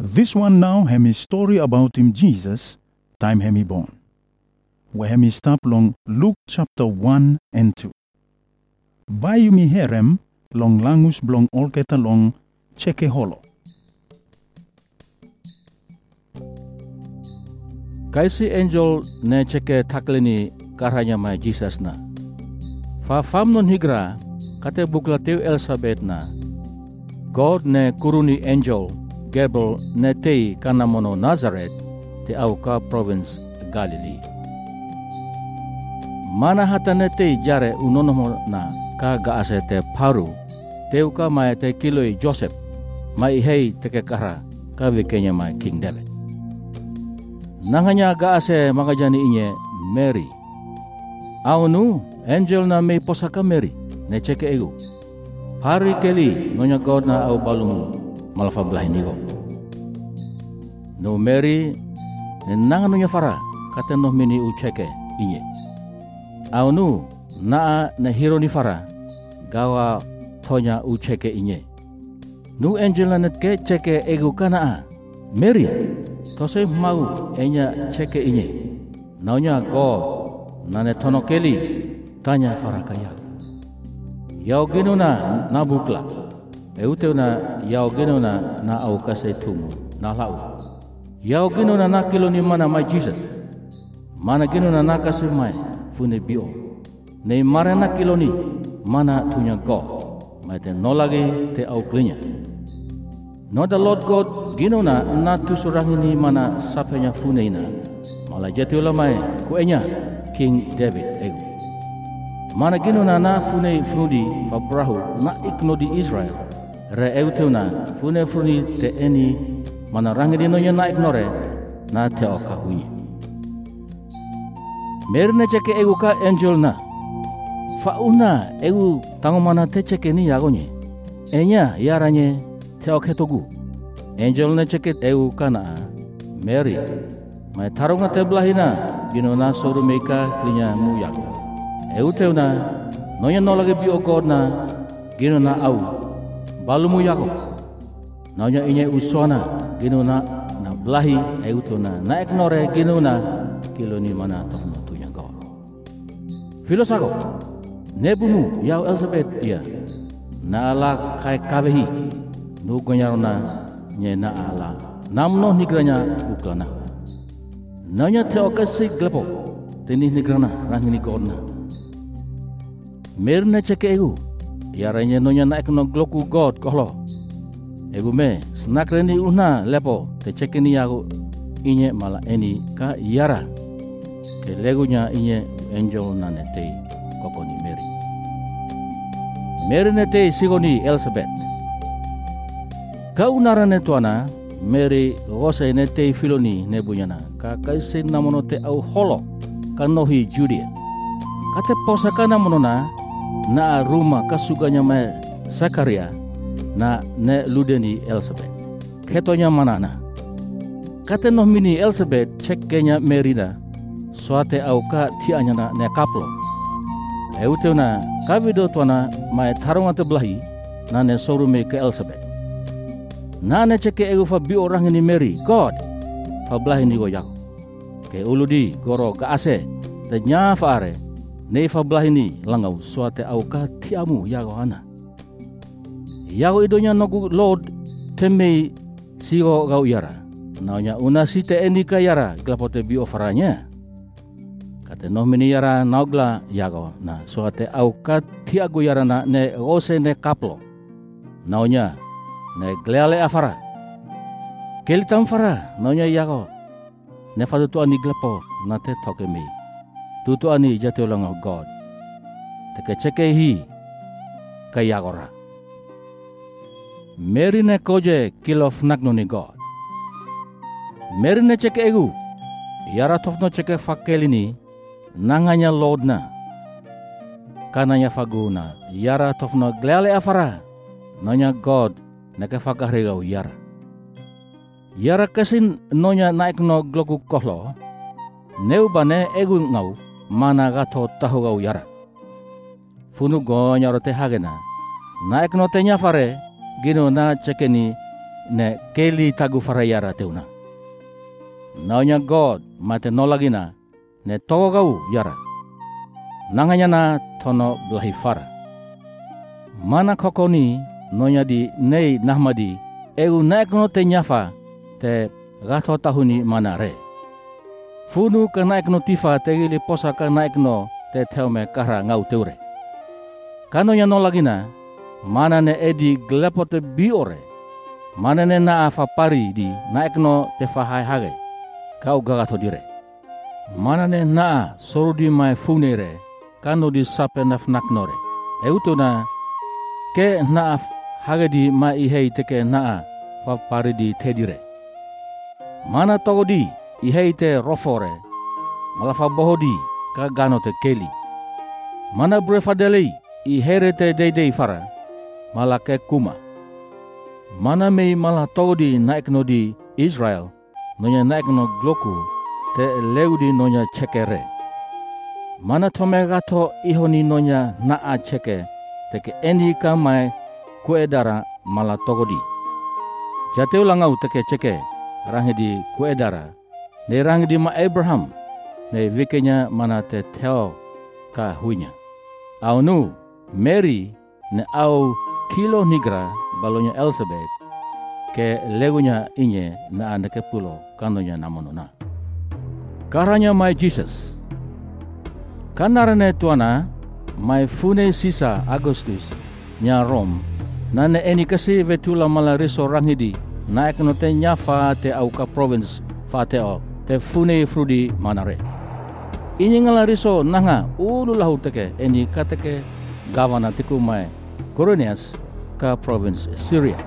This one now hemi story about him Jesus, time hemi born. Where hemi stop long Luke chapter 1 and 2. Bayu mi herem long langus blong olketa long cheke holo. Kaisi angel ne cheke takleni karanya mai Jesus na. Fa fam non higra kate bukla teu Elizabeth na. God ne kuruni angel Gabriel ne tei kana mono Nazareth te auka province Galilee. Mana hata ne tei jare unonomo na ka gaase te paru teu ka mai te kiloi Joseph mai hei teke kara ka vikenya mai King David. Nanganya gaase magajani inye Mary. Aunu angel na may posaka Mary ne cheke egu. Hari keli nonya God na au balung malafa belah nigo. No Mary ne nanga nonya fara kate no mini u cheke inye. Aunu na ne hero ni fara gawa tonya u cheke inye. Nu angel na netke cheke egu kana Mary. Tosai mau enya cheke inye. Naunya God nane tono keli tanya farakaya. Yau genuna na bukla. Euteuna yau genuna na au kasai tumu na lau. Yau genuna na kiloni mana mai Jesus. Mana genuna na kasai mai fune bio. Nei mare na kiloni mana tunya God. Mai te nolage te au klinya. No the Lord God ginona na tu surang ini mana sapenya funeina. Malah jati ulamai kuenya King David ego. Mana ginona na fune frudi fabrahu na ikno di Israel. Re eutuna fune fruni te eni mana rangi di nonya na ignore na te oka hunyi. Merne ceke ego ka angel na. Fauna ego tango mana te ceke ni yagonye. Enya yaranye Teo ketogu angel ne ceket eu kana Mary mai tarunga te belahina ginona soru meka klinya muyak eu teuna noya nolage bi o God na ginona au balu muyako noya inye usona ginona na belahi eu teuna na ignore ginona kiloni mana tofno tunya God filosako nebunu yau Elizabeth dia na ala kai kabehi nu gonyarona nyena ala namno nigranya uklana nanya te okasi glepo teni nigrana rangini godna merne cheke egu yaranya nonya na ekno gloku God kohlo egu me snakreni una lepo te cheke ni yago inye mala eni ka yara ke legunya inye angel na nete kokoni Mary nete sigoni Elizabeth Kau narane tuana Mary gose ne te filoni ne bunyana ka kaise namono te au holo kanohi Judea kate posaka namono na rumah kasuganya me Zakaria na ne ludeni Elizabeth ketonya manana kate no mini Elizabeth cekenya Mary na suate au ka tianya na ne kaplo eutena kavido tuana mai tarunga te belahi na ne sorume ke Elizabeth Nane ceke egu fa bi orang ini Mary God fa belah ini go yak ke uludi goro ka ase te nya fa are ne fa belah ini langau suate au ka tiamu yago ana yago idonya nogu Lord teme sigo gau yara naunya una site eni ka yara glapote bi ofaranya kate no mini yara naugla yago na suate au ka tiago yara na ne ose ne kaplo naunya ne gleale afara kelitam fara nonya yago ne fatu tu ani glepo na te toke me tu ani jati ulang God teke ceke hi kayagora Mary ne koje kilof nakno ni God Mary ne ceke egu yara tofno ceke fakelini nanganya Lord na kananya faguna yara tofno gleale afara nonya God naka fakahregau yara. Yara kasin nonya naik no gloku kohlo. Neu bane egu ngau mana gato tahugau yara. Funu gonya rote hagena. Naik no tenya fare gino na cekeni ne keli tagu farayara teuna. Naunya God mate nolagina ne togo gau yara. Nanganya na tono belahi fara. Mana kokoni nonya di nei nahmadi egu naekno te nyafa te gato tahuni mana re. Funu ka naekno tifa te gili posa ka naekno te teume kara ngau teure. Kanonya nolagina mana ne edi glepote biore. Mana ne na afa pari di naekno te fahai hage. Kau gagato dire. Mana ne na sorudi mai funere kano di sape nafnaknore. Eutuna ke na hage di mai ihei teke na fa pari di tedire. Mana togo di ihei te rofore. Malafa bohodi ka gano te keli. Mana brefadelei ihere te deidei fara. Malake kuma. Mana mei malah togo di naekno di Israel. Nonya naekno gloku te leudi nonya cekere. Mana tome gato ihoni nonya naa ceke teke eni ka mai kuedara mala togodi. Jateu langau teke ceke rangi di kuedara. Ne rangi di ma Abraham ne vikenya mana te teo ka huinya. Au nu Mary ne au kilo nigra balonya Elizabeth ke legunya inye na andake pulo kanonya namonona. Karanya mai Jesus. Kanarane tuana mai fune sisa Agustus nya Rom nane eni kasi vetula mala riso rangidi naik no te nyafa te auka province fateo te fune frudi manare. Inye ngala riso nanga ulu lahu teke eni kateke gavana tiku mai Quirinius ka province Syria.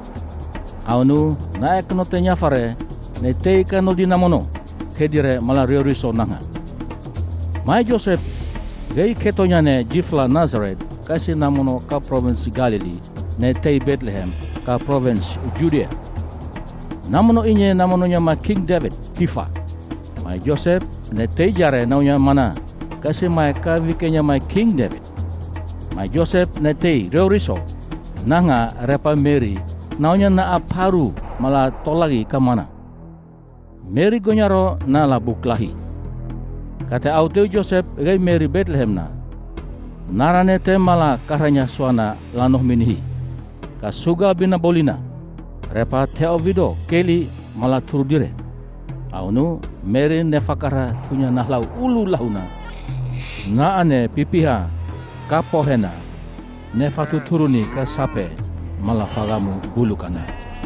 Aunu naik no te nyafare ne te ikano dinamono kedire mala rioriso nanga. Mai Joseph gei ketonya ne jifla Nazareth kasi namono ka province Galilee ne te Bethlehem ka province Judea. Namono inye namononya ma King David tifa. Mai Joseph ne te jare naunya mana kasi mai ka vikenya mai King David. Mai Joseph ne te rioriso nanga repa Mary naunya na aparu mala tolagi ka mana. Mary gonyaro na labuklahi. Kata auteu Joseph gai Mary Bethlehem na. Narane te mala karanya suana lanoh minihi. Ka suga bina bolina. Repa teo vido keli mala turudire. Aunu Mary nefakara punya nahlau ulu lahuna. Naane pipiha kapohena nefatu turuni ka sape mala fagamu bulu kana.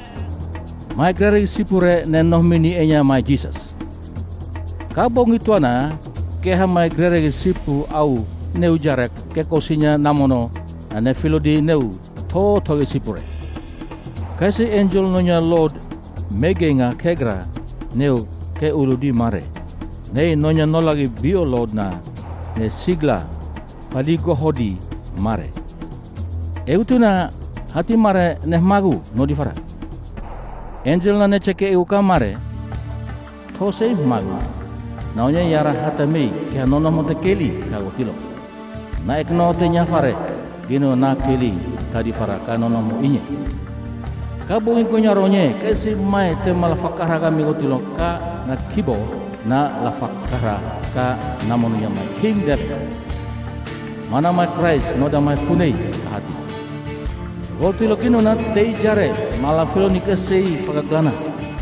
Mai greri sipure nenoh mini enya mai Jesus. Kabong ituana keha mai greri sipu au neu jarek ke kosinya namono ane filodi neu to toge sipure. Kasi angel nonya Lord megenga kegra neu ke uludi mare. Nei nonya nolagi bio Lord na ne sigla paligo hodi mare. Eutuna hati mare neh magu no difara. Angel na ne ceke euka mare to sei magu. Naunya yara hata mei ke nono monte keli kago tilo. Naik no te nyafare gino na keli tadi fara ka nono mo inye. Kabo inko nyaronye kasi mai te malafakara kami go tilo ka na kibo na lafakara ka namonunya mai King David. Mana mai Christ no da mai funei hati. Gotilo kino na te jare mala filoni kesei pagaglana.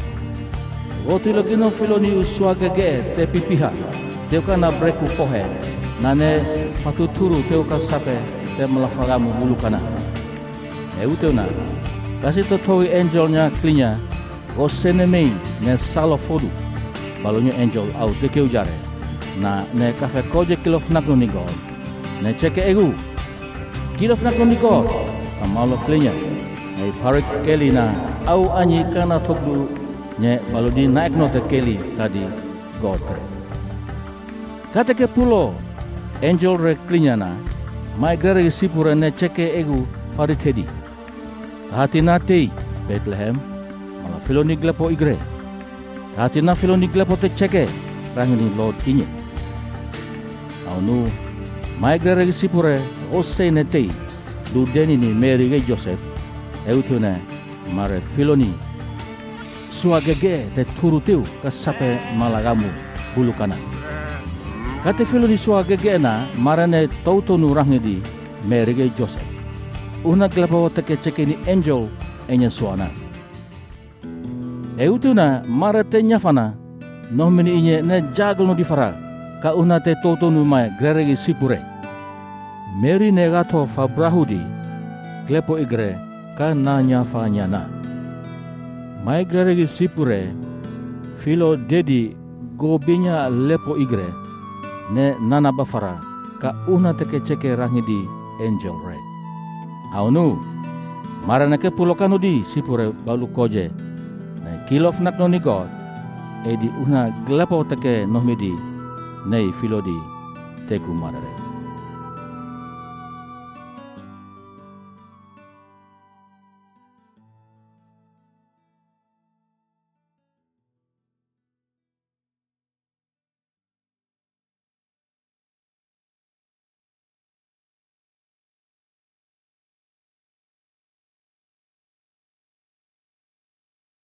Gotilo kino filoni uswaga ge te pipiha. Teuka na breku pohe. Nane patuturu teuka sape te malafagamu bulu kana. Euteu na. Kasi totoi angelnya klinya. O senemei ne salofodu. Balonyo angel au tekeu jare. Na ne kafe koje kilof nakno ni God. Ne ceke egu. Kilof nakno ni God. Amalo klinya. Nei parik keli na au anyi kana tokdu nye balodi naik no te keli tadi God re. Kata ke pulo angel re klinya na mai greri sipure ne ceke egu faritedi. Hati nate Bethlehem mala filoni glepo igre. Hati na filoni glepo te ceke rangini Lord inye. Au nu mai greri sipure ose ne te du deni ni Mary ge Joseph eutune mare filoni suagege te turutiu ka sape malagamu bulu kanan. Kate filo di suagege na marane tautonu rangi merige Joseph. Una glepo teke ceke ni angel enya suana. Eutuna marate nyafana nomini inye ne jagol no di fara ka una te tautonu mai grerege sipure. Mary negato fabrahudi glepo igre ka na nyafanya na. Mai grerege sipure filo dedi gobinya lepo igre ne nana bafara ka una teke ceke rangi di angel re. Aunu marana ke pulokanu di sipure balu koje na kilof nak noni god edi una glepo teke nohmidi nei filo di teku marare.